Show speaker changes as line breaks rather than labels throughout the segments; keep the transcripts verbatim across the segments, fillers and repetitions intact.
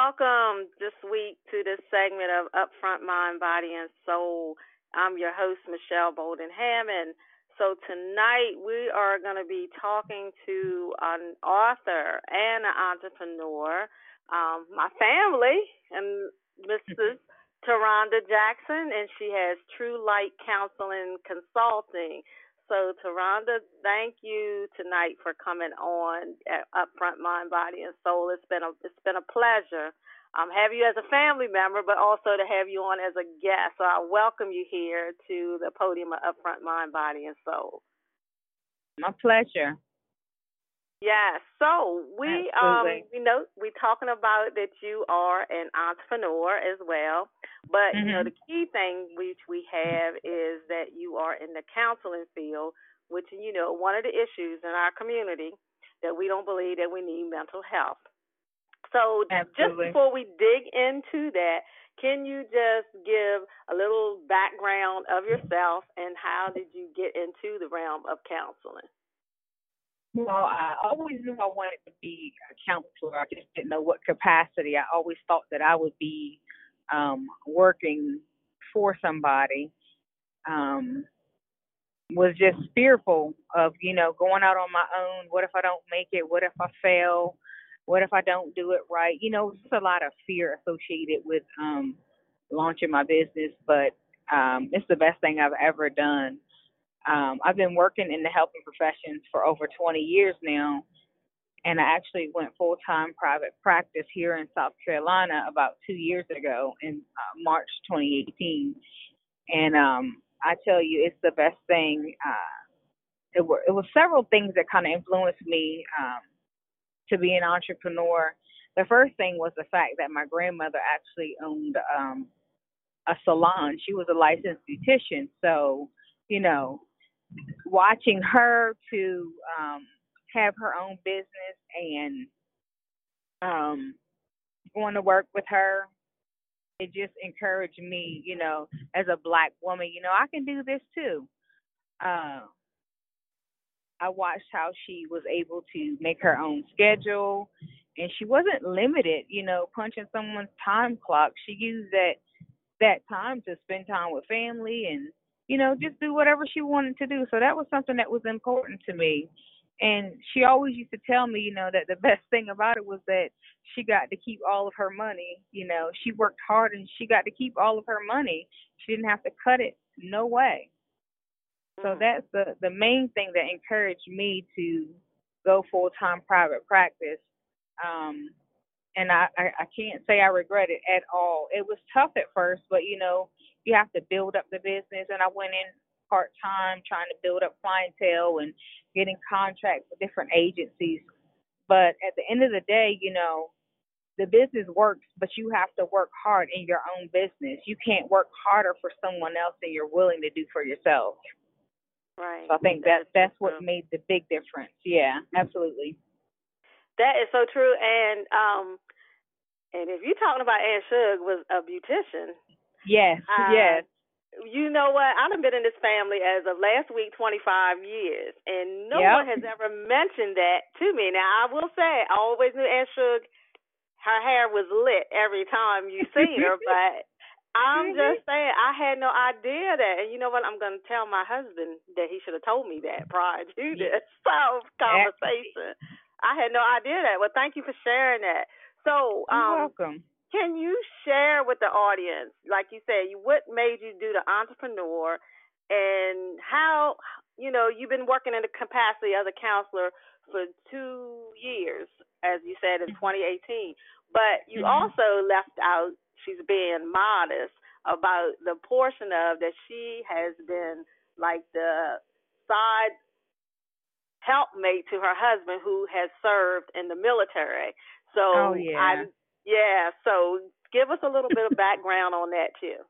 welcome this week to this segment of Upfront Mind, Body, and Soul. I'm your host, Michelle Bolden Hammond. So tonight we are going to be talking to an author and an entrepreneur, um, my family, and Missus Taronda Jackson, and she has True Light Counseling Consulting. So, Taronda, thank you tonight for coming on at Upfront Mind, Body, and Soul. It's been a it's been a pleasure. Um, have you as a family member, but also to have you on as a guest. So I welcome you here to the podium of Upfront Mind, Body, and Soul.
My pleasure.
Yeah, so we um
Absolutely.
you know we talking about that you are an entrepreneur as well, but you know
Mhm.
the key thing which we have is that you are in the counseling field, which you know one of the issues in our community that we don't believe that we need mental health. So just
Absolutely.
before we dig into that, can you just give a little background of yourself and how did you get into the realm of counseling?
Well, I always knew I wanted to be a counselor. I just didn't know what capacity. I always thought that I would be um, working for somebody. Um, was just fearful of, you know, going out on my own. What if I don't make it? What if I fail? What if I don't do it right? You know, there's a lot of fear associated with um, launching my business, but um, it's the best thing I've ever done. Um, I've been working in the helping professions for over twenty years now, and I actually went full time private practice here in South Carolina about two years ago in uh, March twenty eighteen. And um, I tell you, it's the best thing. Uh, it, were, it was several things that kind of influenced me um, to be an entrepreneur. The first thing was the fact that my grandmother actually owned um, a salon. She was a licensed beautician, so you know, watching her to um, have her own business and um, going to work with her, it just encouraged me, you know, as a black woman, you know, I can do this too. Uh, I watched how she was able to make her own schedule, and she wasn't limited, you know, punching someone's time clock. She used that that time to spend time with family and you know just do whatever she wanted to do. So that was something that was important to me. And she always used to tell me, you know, that the best thing about it was that she got to keep all of her money. You know, she worked hard and she got to keep all of her money. She didn't have to cut it. No way. So
Mm.
that's the the main thing that encouraged me to go full time private practice. Um, and I, I I can't say I regret it at all. It was tough at first, but you know you have to build up the business, and I went in part time trying to build up clientele and getting contracts with different agencies. But at the end of the day, you know the business works, but you have to work hard in your own business. You can't work harder for someone else than you're willing to do for yourself.
Right.
So I think
That
that
is so
that's what
true.
made the big difference. Yeah, absolutely.
That is so true. And um, and if you're talking about Aunt Shug was a beautician,
Yes,
uh,
yes.
you know what? I've been in this family as of last week, twenty-five years, and no one
Yep.
has ever mentioned that to me. Now, I will say, I always knew Aunt Shug, her hair was lit every time you seen her, but I'm
Mhm.
just saying, I had no idea that. And you know what? I'm going to tell my husband that he should have told me that prior to
Yeah.
this so
Eh,
conversation. I had no idea that. Well, thank you for sharing that. So,
You're
um,
welcome.
can you share with the audience, like you said, what made you do the entrepreneur and how, you know, you've been working in the capacity as a counselor for two years, as you said in twenty eighteen, but you
Mhm.
also left out, she's being modest about the portion of that she has been like the side helpmate to her husband who has served in the military.
Oh
So
yeah.
I, yeah, so give us a little bit of background on that too.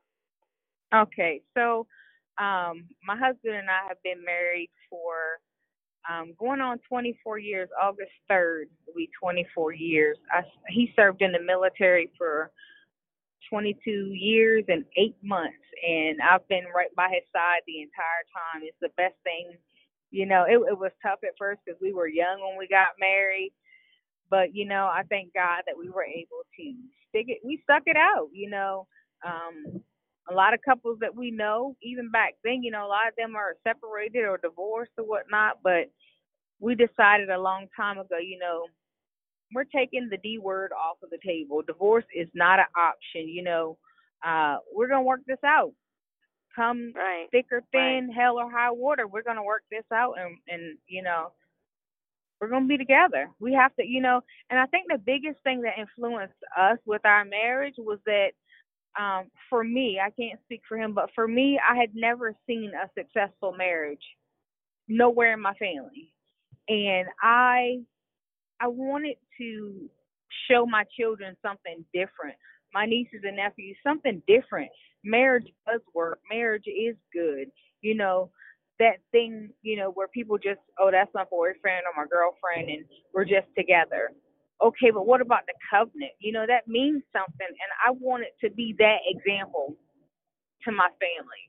Okay. So, um, my husband and I have been married for um going on twenty-four years. August third will be twenty-four years. I, he served in the military for twenty-two years and eight months, and I've been right by his side the entire time. It's the best thing. You know, it, it was tough at first because we were young when we got married, But, you know, I thank God that we were able to stick it. We stuck it out, you know. Um, a lot of couples that we know, even back then, you know, a lot of them are separated or divorced or whatnot. But we decided a long time ago, you know, we're taking the D word off of the table. Divorce is not an option, you know. Uh, we're going to work this out. Come
Right.
thick or
Right.
thin, hell or high water, we're going to work this out. And, and, you know, we're going to be together. We have to, you know, and I think the biggest thing that influenced us with our marriage was that um, for me, I can't speak for him, but for me, I had never seen a successful marriage nowhere in my family. And I I wanted to show my children something different, my nieces and nephews, something different. Marriage does work. Marriage is good. You know, that thing, you know, where people just, oh, that's my boyfriend or my girlfriend and we're just together. Okay, but what about the covenant? You know, that means something. And I wanted to be that example to my family.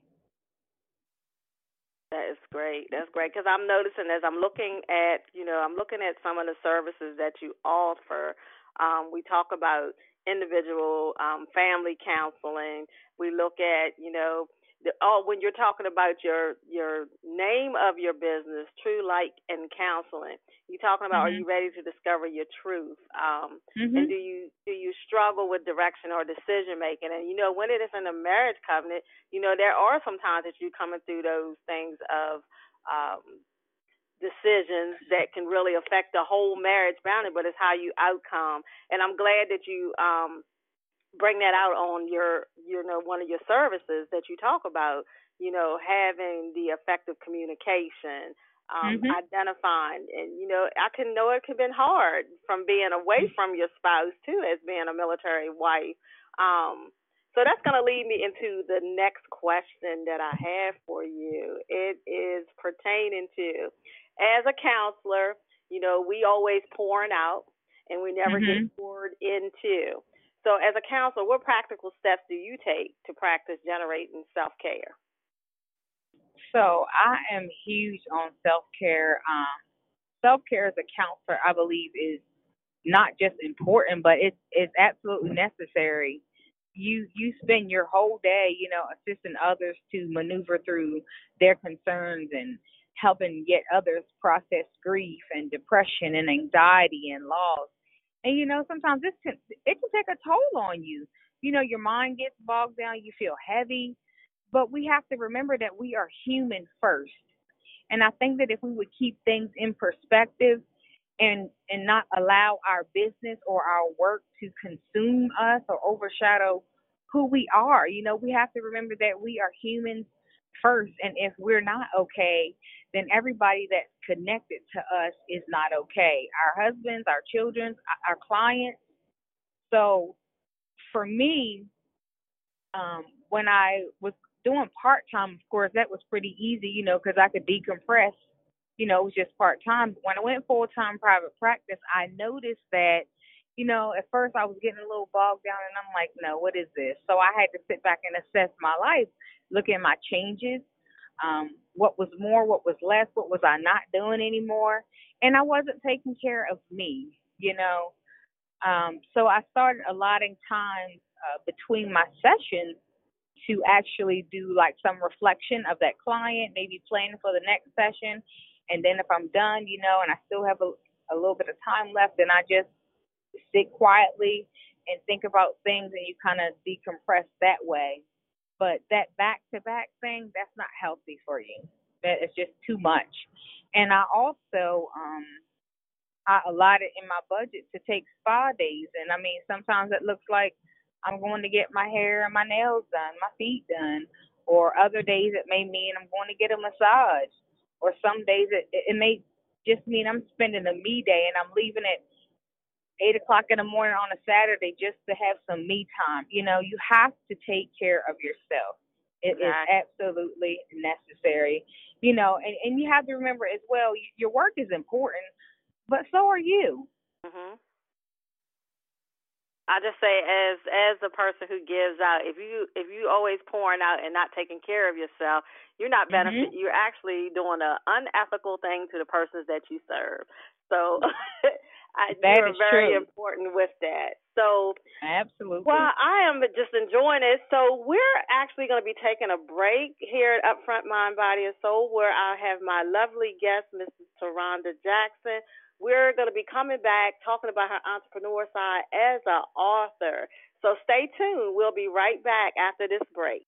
That is great. That's great because I'm noticing as I'm looking at, you know, I'm looking at some of the services that you offer. Um, we talk about individual um, family counseling. We look at, you know, the, oh, when you're talking about your your name of your business, True Light and Counseling. You're talking about are you
Mhm.
ready to discover your truth? Um, and
Mhm.
do you do you struggle with direction or decision making? And you know, when it is in a marriage covenant, you know, there are some times that you're coming through those things of um, decisions that can really affect the whole marriage boundary, but it's how you outcome. And I'm glad that you um, bring that out on your, you know, one of your services that you talk about, you know, having the effective communication, um,
Mhm.
identifying, and you know, I can know it can been hard from being away from your spouse too, as being a military wife. Um, so that's going to lead me into the next question that I have for you. It is pertaining to, as a counselor, you know, we always pouring out and we never get
Mhm.
poured into. So, as a counselor, what practical steps do you take to practice generating self care?
So I am huge on self care. Um, self care as a counselor, I believe, is not just important, but it's it's absolutely necessary. You you spend your whole day, you know, assisting others to maneuver through their concerns and helping get others process grief and depression and anxiety and loss. And you know, sometimes this can it can take a toll on you. You know, your mind gets bogged down, you feel heavy, but we have to remember that we are human first. And I think that if we would keep things in perspective and and not allow our business or our work to consume us or overshadow who we are. You know, we have to remember that we are humans first, and if we're not okay, then everybody that's connected to us is not okay. Our husbands, our children, our clients. So for me, um, when I was doing part time, of course, that was pretty easy, you know, because I could decompress. You know, it was just part time. When I went full time private practice, I noticed that, you know, at first I was getting a little bogged down, and I'm like, no, what is this? So I had to sit back and assess my life, look at my changes, um, what was more, what was less, what was I not doing anymore, and I wasn't taking care of me, you know. Um, so I started allotting time uh, between my sessions to actually do like some reflection of that client, maybe planning for the next session. And then if I'm done, you know, and I still have a, a little bit of time left, then I just sit quietly and think about things and you kind of decompress that way. But that back to back thing, that's not healthy for you. That is just too much. And I also um I allotted in my budget to take spa days. And I mean, sometimes it looks like I'm going to get my hair and my nails done, my feet done, or other days it may mean I'm going to get a massage, or some days it, it may just mean I'm spending a me day and I'm leaving at eight o'clock in the morning on a Saturday just to have some me time. You know, you have to take care of yourself. It is
Exactly.
absolutely necessary. You know, and, and you have to remember as well, your work is important, but so are you.
Mhm. I just say, as as the person who gives out, if you if you always pouring out and not taking care of yourself, you're not benefit.
Mhm.
You're actually doing an unethical thing to the persons that you serve. So, I, you
That
are
is
very
true.
important with that. So, well,
Absolutely.
I am just enjoying it. So we're actually going to be taking a break here at Upfront Mind, Body, and Soul, where I have my lovely guest, Missus Taronda Jackson. We're going to be coming back talking about her entrepreneur side as an author. So stay tuned. We'll be right back after this break.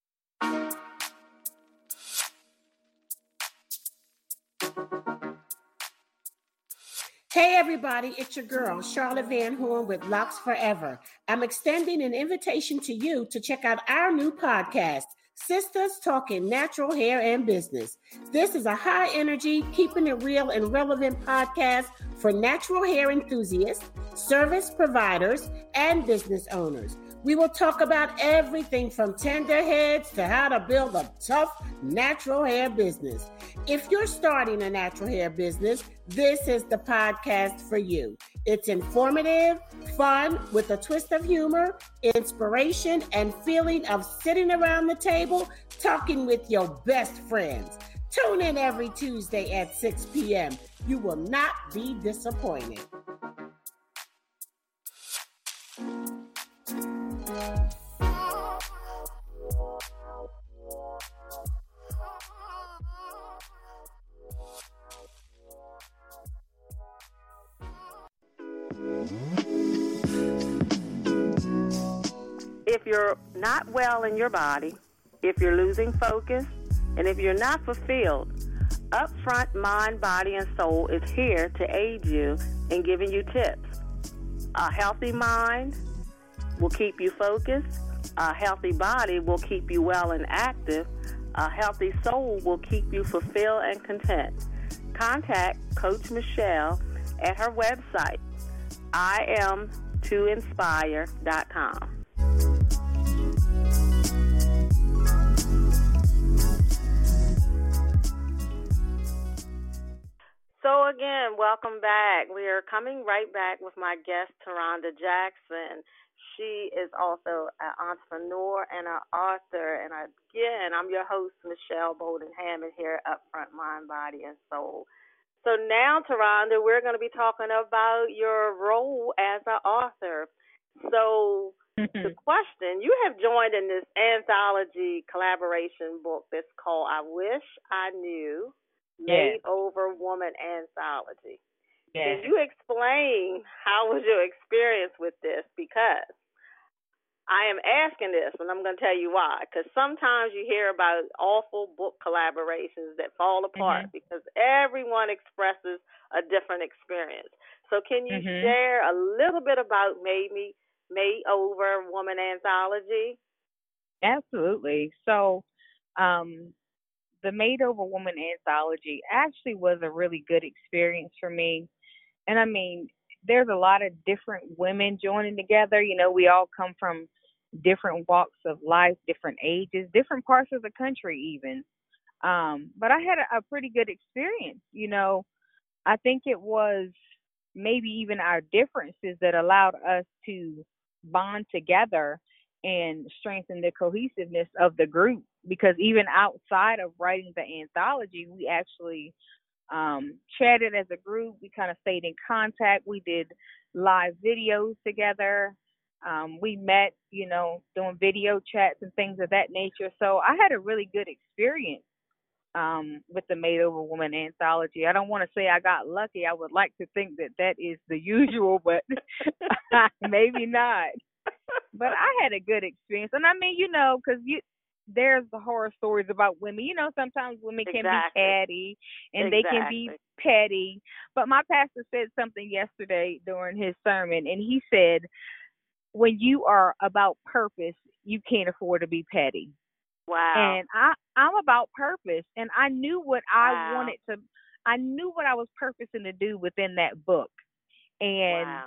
Hey everybody, it's your girl, Charlotte Van Horn with Locks Forever. I'm extending an invitation to you to check out our new podcast, Sisters Talking Natural Hair and Business. This is a high energy, keeping it real and relevant podcast for natural hair enthusiasts, service providers, and business owners. We will talk about everything from tender heads to how to build a tough natural hair business. If you're starting a natural hair business, this is the podcast for you. It's informative, fun, with a twist of humor, inspiration, and feeling of sitting around the table talking with your best friends. Tune in every Tuesday at six p.m. You will not be disappointed.
If you're not well in your body, if you're losing focus, and if you're not fulfilled, Upfront Mind, Body, and Soul is here to aid you in giving you tips. A healthy mind will keep you focused. A healthy body will keep you well and active. A healthy soul will keep you fulfilled and content. Contact Coach Michelle at her website, I am to inspire dot com. So again, welcome back. We are coming right back with my guest, Taronda Jackson. She is also an entrepreneur and an author. And again, I'm your host, Michelle Bolden Hammond, here at Upfront Mind, Body, and Soul. So now, Taronda, we're going to be talking about your role as an author. So the question, you have joined in this anthology collaboration book that's called I Wish I Knew,
Yes.
Makeover Woman Anthology.
Yes.
Can you explain how was your experience with this? Because I am asking this, and I'm going to tell you why. Because sometimes you hear about awful book collaborations that fall apart
Mm-hmm.
because everyone expresses a different experience. So can you
Mm-hmm.
share a little bit about maybe Makeover Woman Anthology?
Absolutely. So, um, the Made Over Woman anthology actually was a really good experience for me. And I mean, there's a lot of different women joining together. You know, we all come from different walks of life, different ages, different parts of the country, even. Um, but I had a, a pretty good experience. You know, I think it was maybe even our differences that allowed us to bond together and strengthen the cohesiveness of the group. Because even outside of writing the anthology, we actually um, chatted as a group. We kind of stayed in contact. We did live videos together. Um, we met, you know, doing video chats and things of that nature. So I had a really good experience um, with the Made Over Woman anthology. I don't want to say I got lucky. I would like to think that that is the usual, but maybe not. But I had a good experience. And I mean, you know, because you, there's the horror stories about women. You know, sometimes women can
Exactly.
be catty and
Exactly.
they can be petty. But my pastor said something yesterday during his sermon, and he said, when you are about purpose, you can't afford to be petty.
Wow.
And I, I'm about purpose, and I knew what I
Wow.
wanted to, I knew what I was purposing to do within that book. And
Wow.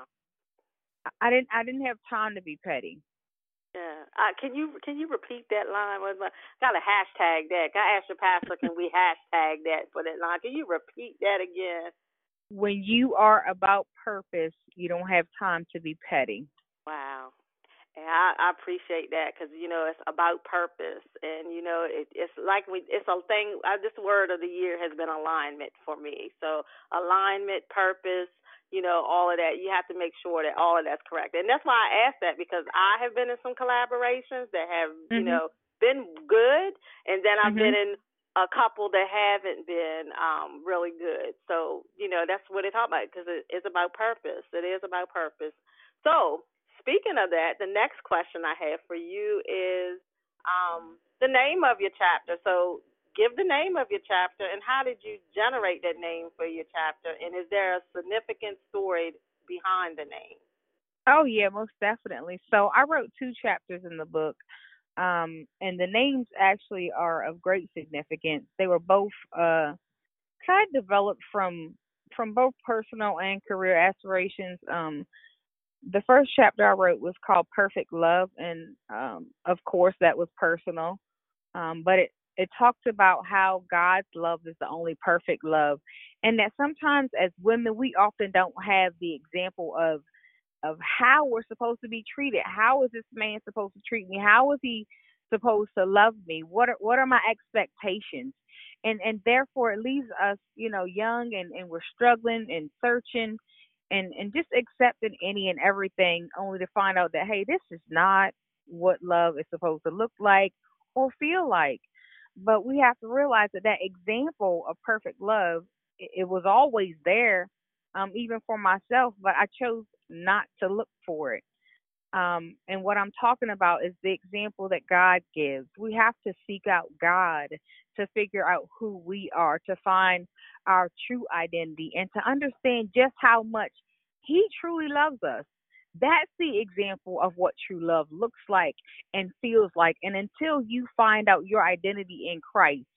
I didn't, I didn't have time to be petty.
Yeah. Uh, can you can you repeat that line? Got to hashtag that. I asked your pastor, can we hashtag that for that line? Can you repeat that again?
When you are about purpose, you don't have time to be petty.
Wow. And I, I appreciate that because, you know, it's about purpose. And, you know, it, it's like we, it's a thing. I, this word of the year has been alignment for me. So alignment, purpose, you know, all of that. You have to make sure that all of that's correct. And that's why I asked that, because I have been in some collaborations that have, you
Mhm.
know, been good, and then I've been
Mhm.
in a couple that haven't been um, really good. So, you know, that's what it's all about, because it, it's about purpose. It is about purpose. So, speaking of that, the next question I have for you is um, the name of your chapter. So, give the name of your chapter, and how did you generate that name for your chapter, and is there a significant story behind the name?
Oh yeah, most definitely. So I wrote two chapters in the book, um, and the names actually are of great significance. They were both uh, kind of developed from from both personal and career aspirations. Um, the first chapter I wrote was called Perfect Love, and um, of course that was personal. Um, but it it talks about how God's love is the only perfect love, and that sometimes as women we often don't have the example of of how we're supposed to be treated. How is this man supposed to treat me? How is he supposed to love me? What are what are my expectations? And and therefore it leaves us, you know, young and, and we're struggling and searching and, and just accepting any and everything only to find out that hey, this is not what love is supposed to look like or feel like. But we have to realize that that example of perfect love, it, it was always there, um, even for myself, but I chose not to look for it. Um, and what I'm talking about is the example that God gives. We have to seek out God to figure out who we are, to find our true identity, and to understand just how much He truly loves us. That's the example of what true love looks like and feels like. And until you find out your identity in Christ,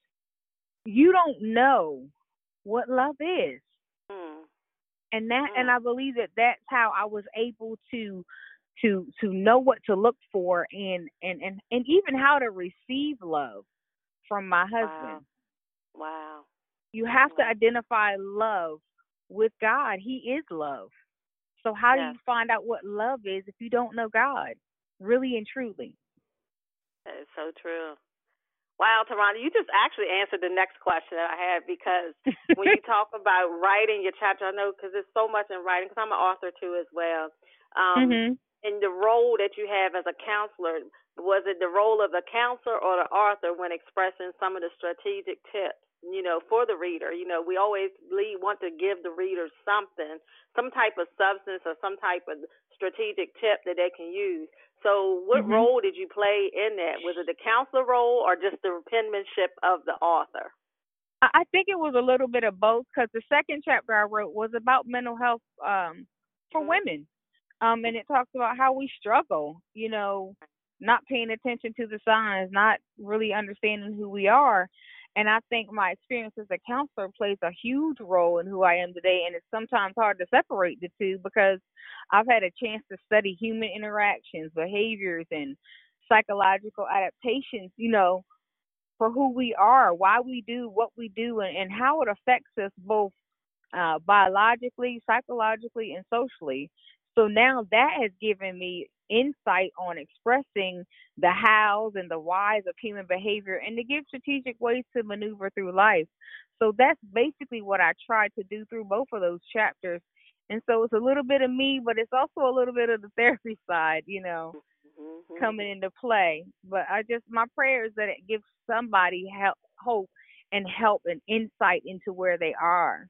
you don't know what love is.
Mm,
And that and
mm,
I believe that that's how I was able to to to know what to look for and and and, and even how to receive love from my
wow,
husband.
wow,
You have to
wow.
identify love with God. He is love. So how do
Yes,
you find out what love is if you don't know God? Really and truly.
that is so true. Wow, Taronda, you just actually answered the next question that I had, because when you talk about writing your chapter, I know because there's so much in writing, because I'm an author too as well. Um,
Mhm.
and the role that you have as a counselor, was it the role of the counselor or the author when expressing some of the strategic tips, you know, for the reader? You know, we always lead, want to give the reader something, some type of substance or some type of strategic tip that they can use. So, what
Mhm.
role did you play in that? Was it the counselor role or just the penmanship of the author?
I I think it was a little bit of both because the second chapter I wrote was about mental health um, for
Mhm.
women. Um, and it talks about how we struggle, you know, not paying attention to the signs, not really understanding who we are. And I think my experience as a counselor plays a huge role in who I am today. And it's sometimes hard to separate the two because I've had a chance to study human interactions, behaviors, and psychological adaptations, you know, for who we are, why we do what we do, and, and how it affects us both uh, biologically, psychologically, and socially. So now that has given me insight on expressing the hows and the whys of human behavior and to give strategic ways to maneuver through life. So that's basically what I tried to do through both of those chapters. And so it's a little bit of me, but it's also a little bit of the therapy side, you know,
Mhm.
coming into play. But I just, my prayer is that it gives somebody help, hope and help and insight into where they are.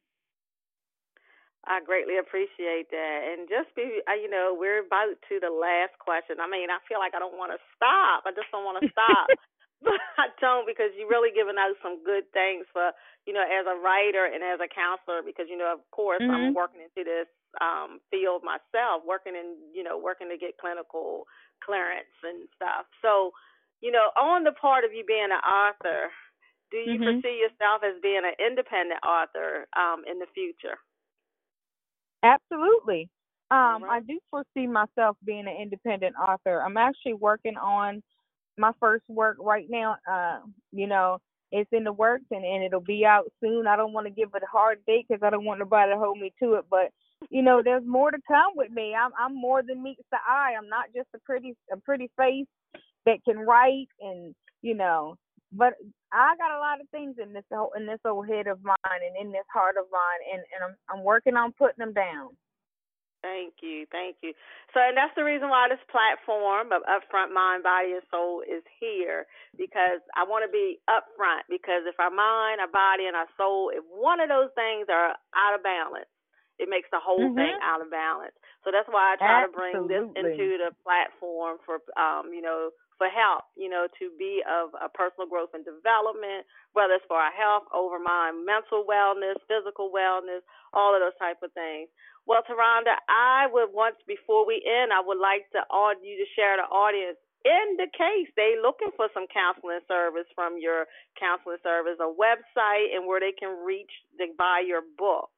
I greatly appreciate that. And just be, uh, you know, we're about to the last question. I mean, I feel like I don't want to stop. I just don't want to stop. But I don't, because you're really giving out some good things for, you know, as a writer and as a counselor, because, you know, of course, I'm
Mhm.
working into this um, field myself, working in, you know, working to get clinical clearance and stuff. So, you know, on the part of you being an author, do you
Mhm.
foresee yourself as being an independent author um, in the future?
Absolutely.
All
Um, I
right.
do foresee myself being an independent author. I'm actually working on my first work right now. Uh, you know, it's in the works and, and it'll be out soon. I don't want to give it a hard date because I don't want nobody to hold me to it. But you know, there's more to come with me. I'm I'm more than meets the eye. I'm not just a pretty a pretty face that can write and you know. But I got a lot of things in this whole in this old head of mine and in this heart of mine, and and I'm I'm working on putting them down.
Thank you. Thank you. So, and that's the reason why this platform of Upfront Mind, Body, and Soul is here, because I want to be upfront, because if our mind, our body, and our soul, if one of those things are out of balance, it makes the whole
mm-hmm.
thing out of balance. So that's why I try
Absolutely.
to bring this into the platform for, um, you know, for help, you know, to be of a personal growth and development, whether it's for our health, over mind, mental wellness, physical wellness, all of those type of things. Well, Taronda, I would once, before we end, I would like to all you to share the audience, in the case they looking for some counseling service from your counseling service, a website and where they can reach to buy your book.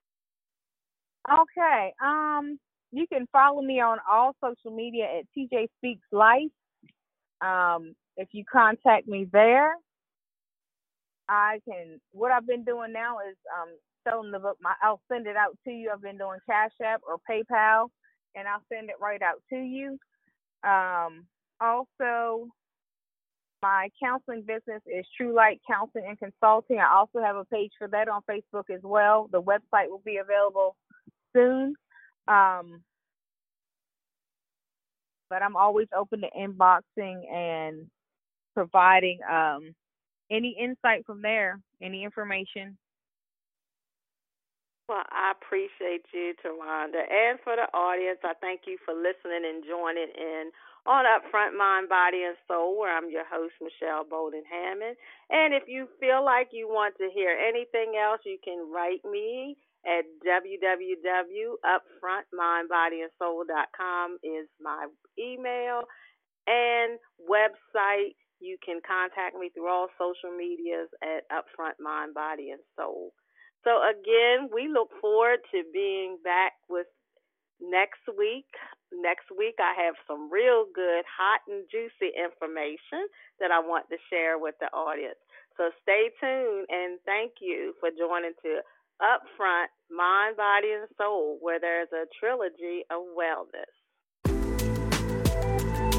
Okay. Um, you can follow me on all social media at T J Speaks Life. Um, if you contact me there, I can. What I've been doing now is um. selling the book. My, I'll send it out to you. I've been doing Cash App or PayPal, and I'll send it right out to you. Um, also, my counseling business is True Light Counseling and Consulting. I also have a page for that on Facebook as well. The website will be available soon. Um, but I'm always open to inboxing and providing um, any insight from there, any information.
Well, I appreciate you, Taronda. And for the audience, I thank you for listening and joining in on Upfront Mind, Body, and Soul, where I'm your host, Michelle Bolden Hammond. And if you feel like you want to hear anything else, you can write me at w w w dot upfront mind body and soul dot com is my email and website. You can contact me through all social medias at Upfront Mind, Body, and Soul. So, again, we look forward to being back with next week. Next week, I have some real good, hot and juicy information that I want to share with the audience. So stay tuned, and thank you for joining to Upfront Mind, Body, and Soul, where there's a trilogy of wellness.